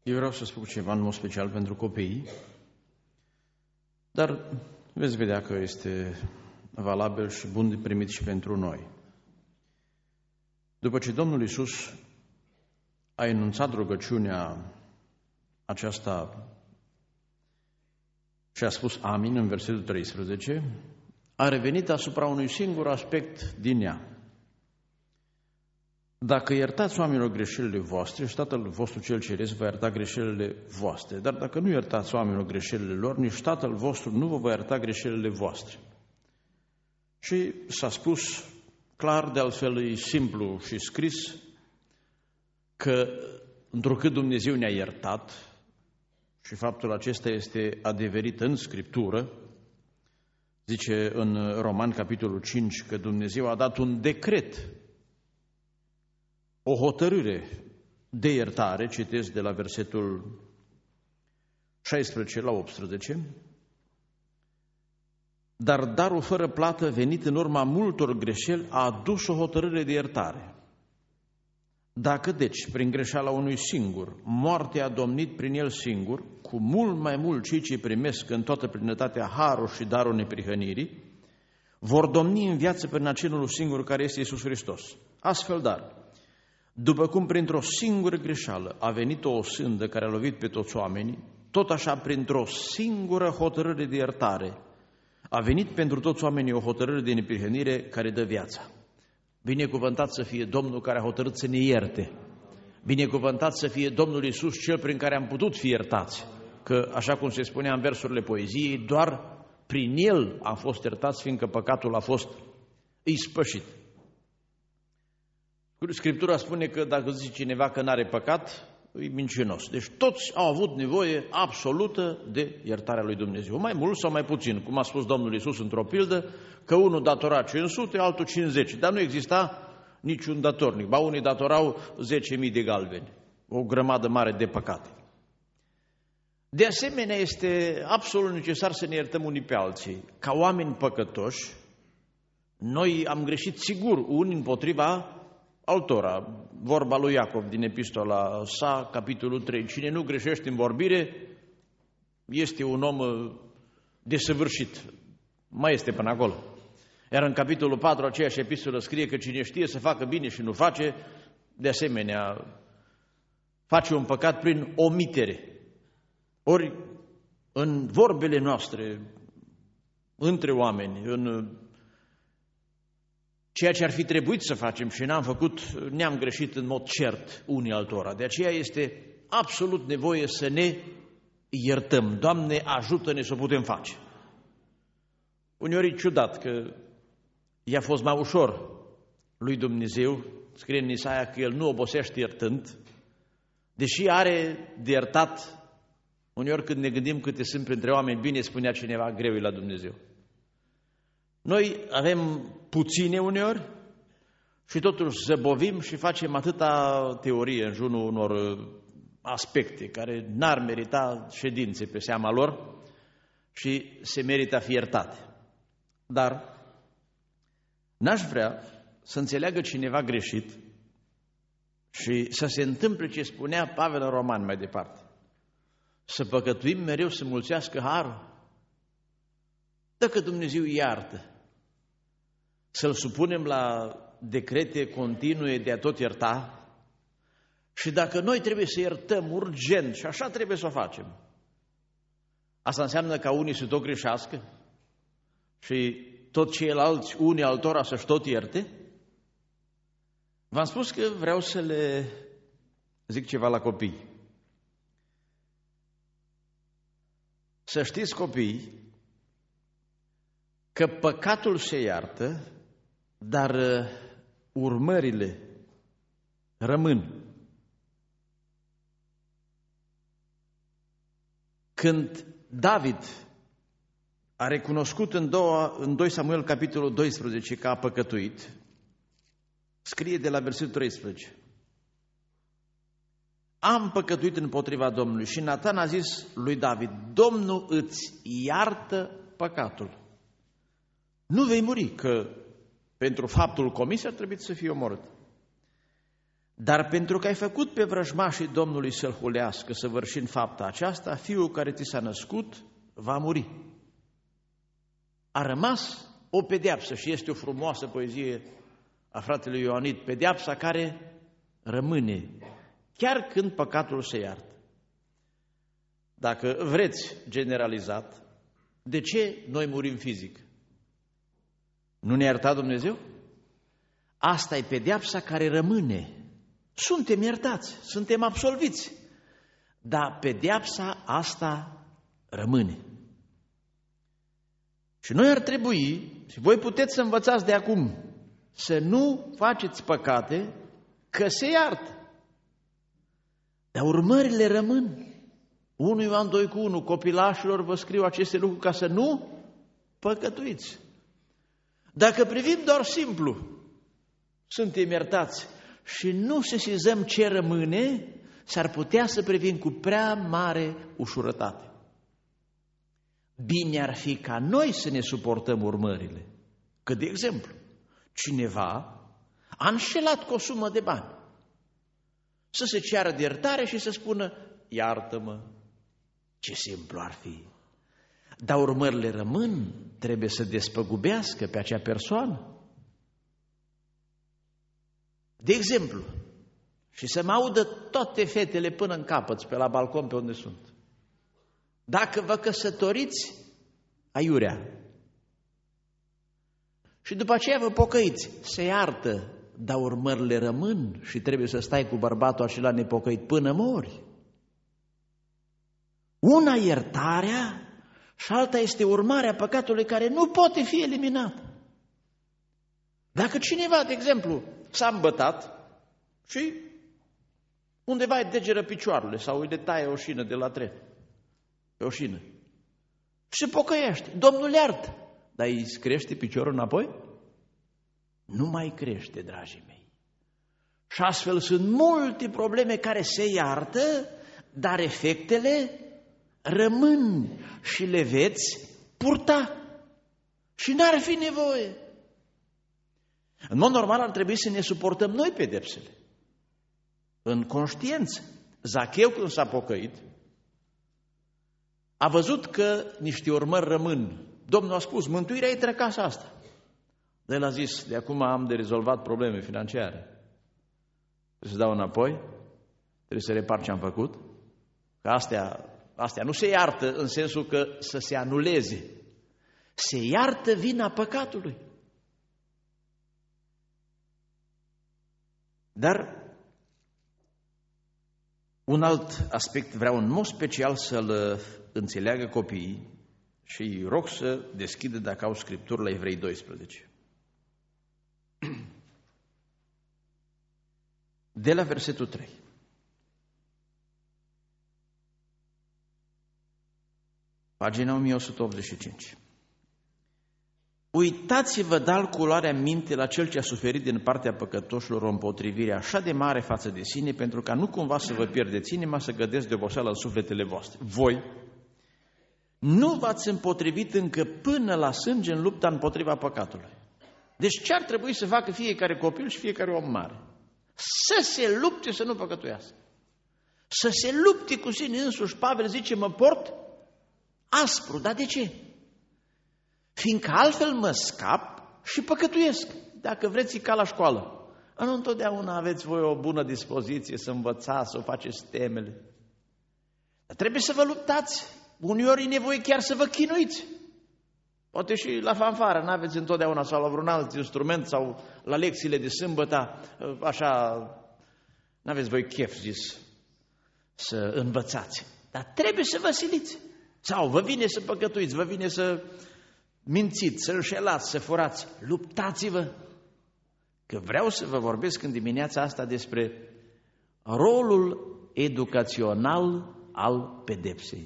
Eu vreau să spun ceva în mod special pentru copii, dar veți vedea că este valabil și bun de primit și pentru noi. După ce Domnul Iisus a enunțat rugăciunea aceasta și a spus amin în versetul 13, a revenit asupra unui singur aspect din ea. Dacă iertați oamenilor greșelile voastre, și Tatăl vostru cel ceresc va ierta greșelile voastre. Dar dacă nu iertați oamenilor greșelile lor, nici Tatăl vostru nu vă va ierta greșelile voastre. Și s-a spus clar, de altfel e simplu și scris, că întrucât Dumnezeu ne-a iertat, și faptul acesta este adeverit în Scriptură, zice în Romani, capitolul 5, că Dumnezeu a dat un decret, o hotărâre de iertare, citesc de la versetul 16 la 18, dar darul fără plată venit în urma multor greșeli a adus o hotărâre de iertare. Dacă deci, prin greșeala unui singur, moartea a domnit prin el singur, cu mult mai mult cei ce primesc în toată plinătatea harul și darul neprihănirii, vor domni în viață prin acelul singur care este Iisus Hristos. Astfel, dar, după cum printr-o singură greșeală a venit o sândă care a lovit pe toți oamenii, tot așa printr-o singură hotărâre de iertare a venit pentru toți oamenii o hotărâre de neprihănire care dă viața. Binecuvântat să fie Domnul care a hotărât să ne ierte. Binecuvântat să fie Domnul Iisus, Cel prin care am putut fi iertați. Că, așa cum se spunea în versurile poeziei, doar prin El am fost iertați, fiindcă păcatul a fost ispășit. Scriptura spune că dacă zice cineva că n-are păcat, e mincinos. Deci toți au avut nevoie absolută de iertarea lui Dumnezeu. Mai mult sau mai puțin, cum a spus Domnul Iisus într-o pildă, că unul datora 500, altul 50, dar nu exista niciun datornic. Ba unii datorau 10.000 de galbeni, o grămadă mare de păcate. De asemenea, este absolut necesar să ne iertăm unii pe alții. Ca oameni păcătoși, noi am greșit sigur unii împotriva altora. Vorba lui Iacov din epistola sa, capitolul 3. Cine nu greșește în vorbire este un om desăvârșit. Mai este până acolo. Iar în capitolul 4, aceeași epistolă scrie că cine știe să facă bine și nu face, de asemenea, face un păcat prin omitere. Ori, în vorbele noastre, între oameni, în ceea ce ar fi trebuit să facem și n-am făcut, ne-am greșit în mod cert unii altora. De aceea este absolut nevoie să ne iertăm. Doamne, ajută-ne să o putem face. Uneori e ciudat că i-a fost mai ușor lui Dumnezeu, scrie în Isaia că El nu obosește iertând, deși are de iertat. Uneori când ne gândim câte sunt printre oameni, bine spunea cineva, greu e la Dumnezeu. Noi avem puține uneori și totuși zăbovim și facem atâta teorie în jurul unor aspecte care n-ar merita ședințe pe seama lor și se merită a fi iertate. Dar n-aș vrea să înțeleagă cineva greșit și să se întâmple ce spunea Pavel în Roman mai departe. Să păcătuim mereu să mulțească harul. Dacă Dumnezeu iartă, să-L supunem la decrete continue de a tot ierta și dacă noi trebuie să iertăm urgent și așa trebuie să o facem, asta înseamnă ca unii să tot greșească și tot ceilalți, unii altora să-și tot ierte? V-am spus că vreau să le zic ceva la copii. Să știți, copii, că păcatul se iartă, dar urmările rămân. Când David a recunoscut în 2 Samuel, capitolul 12, că a păcătuit, scrie de la versetul 13. Am păcătuit împotriva Domnului. Și Natan a zis lui David, Domnul îți iartă păcatul. Nu vei muri, că pentru faptul comis ar trebui să fii omorât. Dar pentru că ai făcut pe vrăjmașii Domnului să-l hulească, săvârșind fapta aceasta, fiul care ți s-a născut va muri. A rămas o pedeapsă și este o frumoasă poezie a fratelui Ioanid, pedeapsa care rămâne, chiar când păcatul se iartă. Dacă vreți generalizat, de ce noi murim fizic? Nu ne-a iertat Dumnezeu? Asta e pedeapsa care rămâne. Suntem iertați, suntem absolviți, dar pedeapsa asta rămâne. Și noi ar trebui, și voi puteți să învățați de acum, să nu faceți păcate, că se iartă. Dar urmările rămân. 1 Ioan 2:1, copilașilor vă scriu aceste lucruri ca să nu păcătuiți. Dacă privim doar simplu, suntem iertați și nu sesizăm ce rămâne, s-ar putea să privim cu prea mare ușurătate. Bine ar fi ca noi să ne suportăm urmările. Că, de exemplu, cineva a înșelat cu o sumă de bani. Să se ceară de iertare și să spună, iartă-mă, ce simplu ar fi. Dar urmările rămân, trebuie să despăgubească pe acea persoană. De exemplu, și să mă audă toate fetele până în capăt, pe la balcon pe unde sunt. Dacă vă căsătoriți, aiurea. Și după aceea vă pocăiți, se iartă, dar urmările rămân și trebuie să stai cu bărbatul acela nepocăit până mori. Una iertarea și alta este urmarea păcatului care nu poate fi eliminat. Dacă cineva, de exemplu, s-a îmbătat și undeva îi degeră picioarele sau îi le taie o șină de la tren, pe o șină, și se pocăiește, Domnul iartă, dar îi crește piciorul înapoi? Nu mai crește, dragii mei. Și astfel sunt multe probleme care se iartă, dar efectele rămân și le veți purta. Și n-ar fi nevoie. În mod normal ar trebui să ne suportăm noi pedepsele. În conștiință. Zacheu, când s-a pocăit, a văzut că niște urmări rămân. Domnul a spus, mântuirea intră în casa asta. El a zis, de acum am de rezolvat probleme financiare. Trebuie să dau înapoi, trebuie să repar ce am făcut, că astea nu se iartă în sensul că să se anuleze. Se iartă vina păcatului. Dar un alt aspect vreau în mod special să-l înțeleagă copiii și îi rog să deschidă, dacă au Scripturi, la Evrei 12. De la versetul 3. Pagina 1185. Uitați-vă, dar culoarea minte la cel ce a suferit din partea păcătoșilor o împotrivire așa de mare față de sine, pentru ca nu cumva să vă pierdeți inima, să gădeți de oboseală în sufletele voastre. Voi nu v-ați împotrivit încă până la sânge în lupta împotriva păcatului. Deci ce ar trebui să facă fiecare copil și fiecare om mare? Să se lupte să nu păcătuiască. Să se lupte cu sine însuși. Pavel zice, mă port aspru. Dar de ce? Fiindcă altfel mă scap și păcătuiesc. Dacă vreți, ca la școală. Nu întotdeauna aveți voi o bună dispoziție să învățați, să o faceți temele. Dar trebuie să vă luptați. Uneori e nevoie chiar să vă chinuiți. Poate și la fanfară, n-aveți întotdeauna, sau la vreun alt instrument, sau la lecțiile de sâmbătă, așa, n-aveți voi chef, zis, să învățați. Dar trebuie să vă siliți. Sau vă vine să păcătuiți, vă vine să mințiți, să înșelați, să furați. Luptați-vă. Că vreau să vă vorbesc în dimineața asta despre rolul educațional al pedepsei.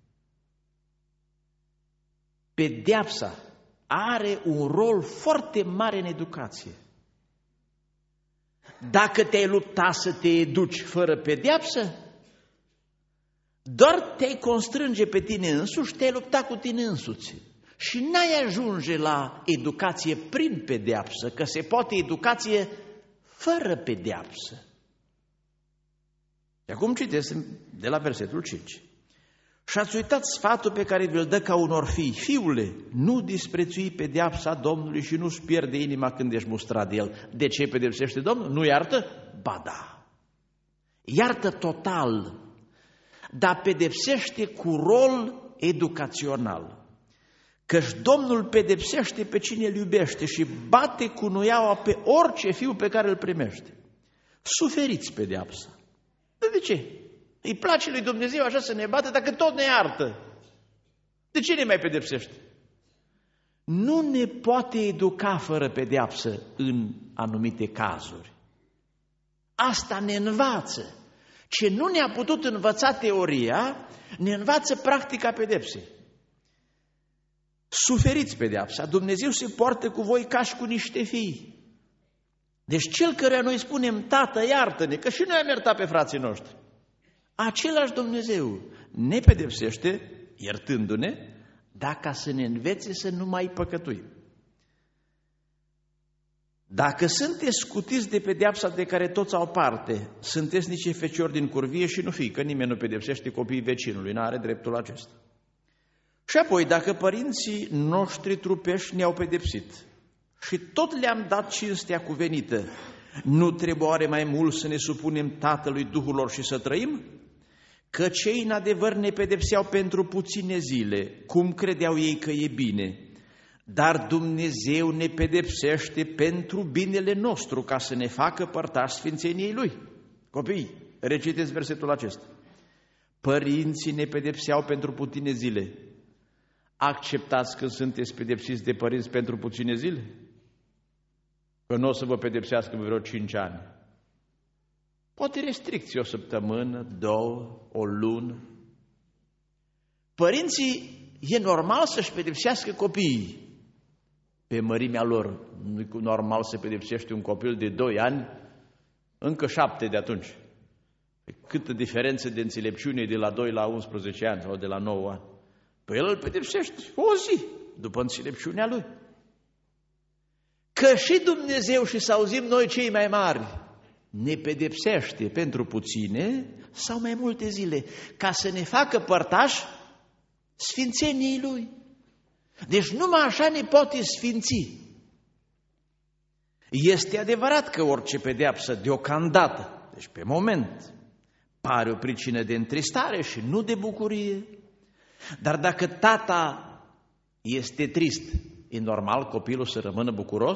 Pedeapsa are un rol foarte mare în educație. Dacă te-ai lupta să te educi fără pedeapsă, doar te-ai constrânge pe tine însuși, te-ai lupta cu tine însuți. Și n-ai ajunge la educație prin pedeapsă, că se poate educație fără pedeapsă. Și acum citesc de la versetul 5. Și ați uitat sfatul pe care vi-l dă ca unor fii. Fiule, nu disprețui pedeapsa Domnului și nu-ți pierde inima când ești mustrat de el. De ce pedepsește Domnul? Nu iartă? Ba da. Iartă total, dar pedepsește cu rol educațional. Căci Domnul pedepsește pe cine îl iubește și bate cu nuiaua pe orice fiu pe care îl primește. Suferiți pedeapsa. De ce? Îi place lui Dumnezeu așa să ne bată dacă tot ne iartă. De ce ne mai pedepsește? Nu ne poate educa fără pedeapsă în anumite cazuri. Asta ne învață. Ce nu ne-a putut învăța teoria, ne învață practica pedepsei. Suferiți pedeapsa, Dumnezeu se poartă cu voi ca și cu niște fii. Deci cel căruia noi spunem, Tată, iartă-ne, că și noi am iertat pe frații noștri. Același Dumnezeu ne pedepsește, iertându-ne, dar ca să ne învețe să nu mai păcătuim. Dacă sunteți scutiți de pedeapsa de care toți au parte, sunteți niște feciori din curvie și nu fii, că nimeni nu pedepsește copiii vecinului, n-are dreptul acesta. Și apoi, dacă părinții noștri trupești ne-au pedepsit și tot le-am dat cinstea cuvenită, nu trebuie oare mai mult să ne supunem Tatălui Duhulor și să trăim? Că cei în adevăr ne pedepseau pentru puține zile, cum credeau ei că e bine, dar Dumnezeu ne pedepsește pentru binele nostru, ca să ne facă părtași sfințeniei Lui. Copii, reciteți versetul acesta. Părinții ne pedepseau pentru puține zile. Acceptați că sunteți pedepsiți de părinți pentru puține zile? Că nu o să vă pedepsească vreo 5 ani. Poate restricții o săptămână, 2, o lună. Părinții e normal să-și pedepsească copiii pe mărimea lor. Nu e normal să pedepsești un copil de 2 ani, încă 7 de atunci. Câtă diferență de înțelepciune de la 2 la 11 ani sau de la 9 ani. Păi el îl pedepsești o zi după înțelepciunea lui. Că și Dumnezeu, și să auzim noi cei mai mari, ne pedepsește pentru puține sau mai multe zile, ca să ne facă părtași sfințeniei Lui. Deci numai așa ne poate sfinți. Este adevărat că orice pedeapsă deocamdată, deci pe moment, pare o pricină de întristare și nu de bucurie. Dar dacă tata este trist, e normal copilul să rămână bucuros?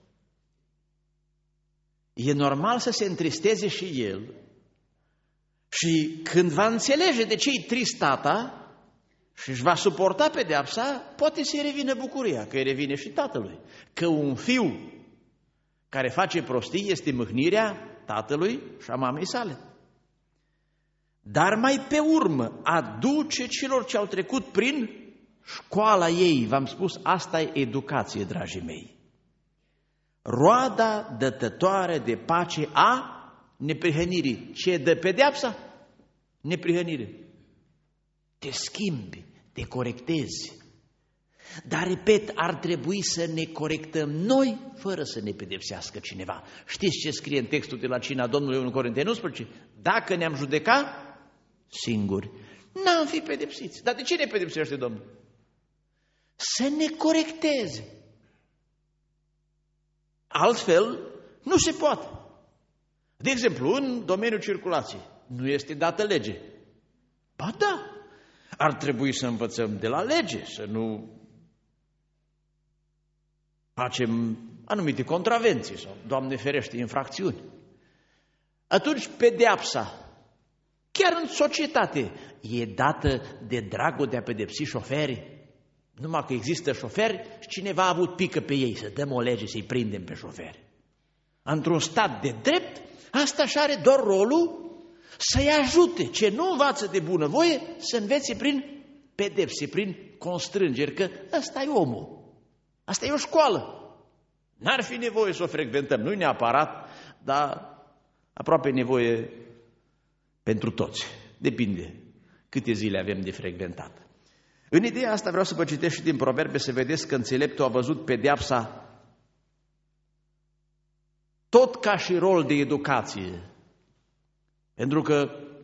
E normal să se întristeze și el. Și când va înțelege de ce e trist tata și își va suporta pedeapsa, poate să-i revină bucuria, că îi revine și tatălui. Că un fiu care face prostii este mâhnirea tatălui și a mamei sale. Dar mai pe urmă aduce celor ce au trecut prin școala ei. V-am spus, asta e educație, dragii mei. Roada dătătoare de pace a neprihănirii. Ce dă pedeapsa? Neprihănire. Te schimbi, te corectezi. Dar, repet, ar trebui să ne corectăm noi fără să ne pedepsească cineva. Știți ce scrie în textul de la Cina Domnului 1 Corinteni 11? Dacă ne-am judecat singuri, n-am fi pedepsiți. Dar de ce ne pedepsește Domnul? Să ne corecteze. Altfel, nu se poate. De exemplu, în domeniul circulației, nu este dată lege. Ba da, ar trebui să învățăm de la lege, să nu facem anumite contravenții sau, Doamne ferește, infracțiuni. Atunci, pedeapsa, chiar în societate, e dată de dragul de a pedepsi șoferii. Numai că există șoferi și cineva a avut pică pe ei, să dăm o lege, să-i prindem pe șoferi. Într-un stat de drept, asta și are doar rolul să-i ajute. Ce nu învață de bunăvoie, să învețe prin pedepse, prin constrângeri, că ăsta e omul. Asta e o școală. N-ar fi nevoie să o frecventăm, nu-i neapărat, dar aproape nevoie pentru toți. Depinde câte zile avem de frecventat. În ideea asta vreau să vă citesc și din Proverbe, să vedeți că înțeleptul a văzut pedeapsa tot ca și rol de educație. Pentru că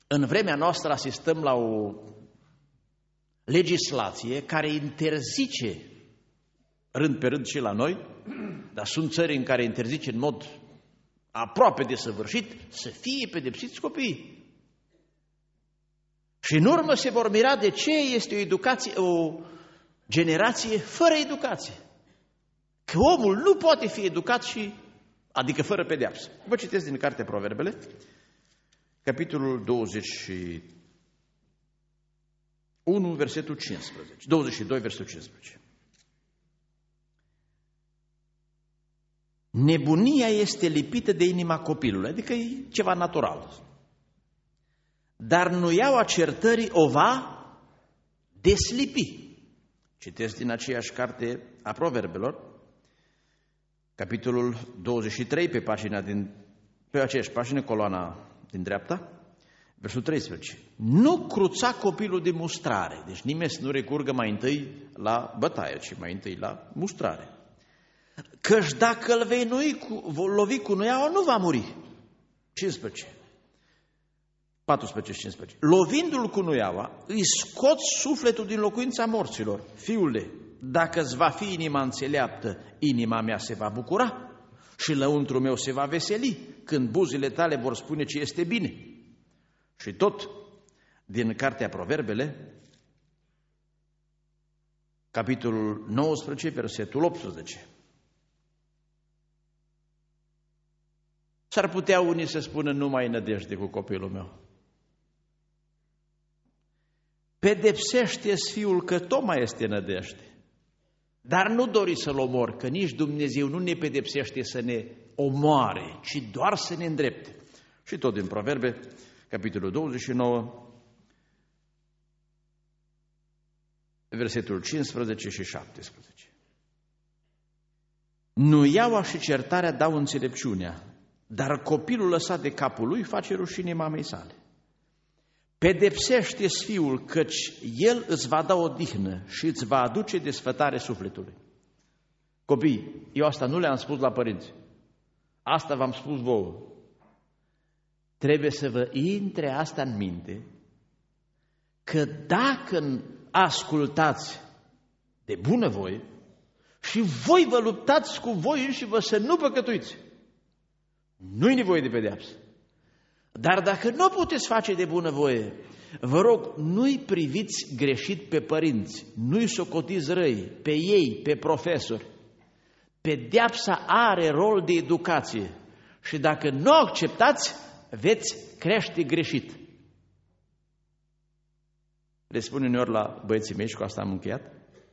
În vremea noastră asistăm la o legislație care interzice, rând pe rând și la noi, dar sunt țări în care interzice în mod aproape desăvârșit să fie pedepsiți copiii. Și în urmă se vor mira de ce este o generație fără educație. Că omul nu poate fi educat adică fără pedeapsă. Vă citesc din Cartea Proverbele, capitolul 21, versetul 15, 22, versetul 15. Nebunia este lipită de inima copilului, adică e ceva natural. Dar nuiaua certării o va deslipi. Citesc din aceeași carte a Proverbelor, capitolul 23, pe aceeași pagină, coloana din dreapta, versul 13. Nu cruța copilul de mustrare, deci nimeni să nu recurgă mai întâi la bătaie, ci mai întâi la mustrare. Căci dacă îl vei lovi cu nuiaua, nu va muri. 15. 14-15. Lovindu-l cu nuiaua, îi scoți sufletul din locuința morților. Fiule, dacă îți va fi inima înțeleaptă, inima mea se va bucura și lăuntru meu se va veseli când buzile tale vor spune ce este bine. Și tot din Cartea Proverbele, capitolul 19, versetul 18. S-ar putea unii să spună, nu mai nădejde cu copilul meu. Pedepsește-ți fiul că tot mai este nădejde. Dar nu dori să-l omori, că nici Dumnezeu nu ne pedepsește să ne omoare, ci doar să ne îndrepte. Și tot din Proverbe, capitolul 29, versetul 15 și 17. Nuiaua și certarea dau înțelepciunea, dar copilul lăsat de capul lui face rușine mamei sale. Pedepsește-ți fiul, căci el îți va da odihnă și îți va aduce desfătare sufletului. Copii, eu asta nu le-am spus la părinți. Asta v-am spus vouă. Trebuie să vă intre asta în minte, că dacă ascultați de bunăvoie și voi vă luptați cu voi înșivă să nu păcătuiți, nu-i nevoie de pedeapsă. Dar dacă nu puteți face de bunăvoie, vă rog, nu-i priviți greșit pe părinți, nu-i socotiți răi, pe ei, pe profesori. Pedeapsa are rol de educație și dacă nu o acceptați, veți crește greșit. Le spun uneori la băieții mei, și cu asta am încheiat,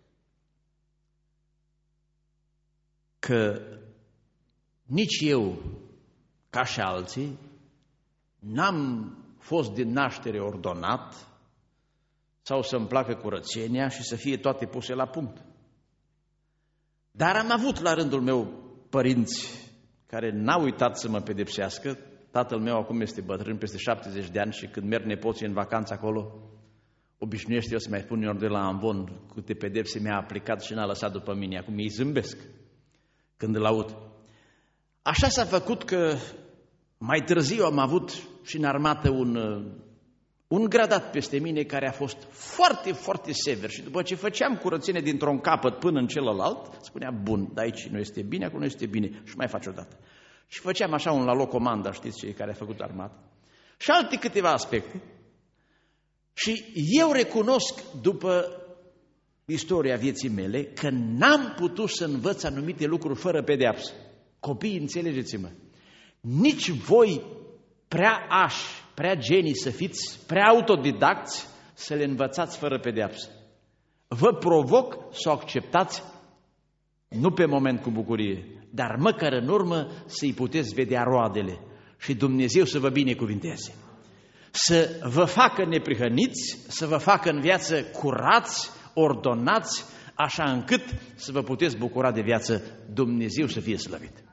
că nici eu, ca și alții, n-am fost din naștere ordonat sau să-mi placă curățenia și să fie toate puse la punct. Dar am avut la rândul meu părinți care n-au uitat să mă pedepsească. Tatăl meu acum este bătrân, peste 70 de ani, și când merg nepoții în vacanță acolo, obișnuiește eu să mai spun uneori de la ambon câte pedepse mi-a aplicat și n-a lăsat după mine. Acum ei zâmbesc când îl aud. Așa s-a făcut că mai târziu am avut și în armată un gradat peste mine care a fost foarte, foarte sever și după ce făceam curățenie dintr-un capăt până în celălalt, spunea, bun, dar aici nu este bine, acolo nu este bine și mai faci odată. Și făceam așa un la locomanda, știți cei care a făcut armată, și alte câteva aspecte. Și eu recunosc după istoria vieții mele că n-am putut să învăț anumite lucruri fără pedeapsă. Copiii, înțelegeți-mă, nici voi prea genii să fiți, prea autodidacți să le învățați fără pedeapsă. Vă provoc să o acceptați, nu pe moment cu bucurie, dar măcar în urmă să-i puteți vedea roadele și Dumnezeu să vă binecuvinteze. Să vă facă neprihăniți, să vă facă în viață curați, ordonați, așa încât să vă puteți bucura de viață, Dumnezeu să fie slăvit.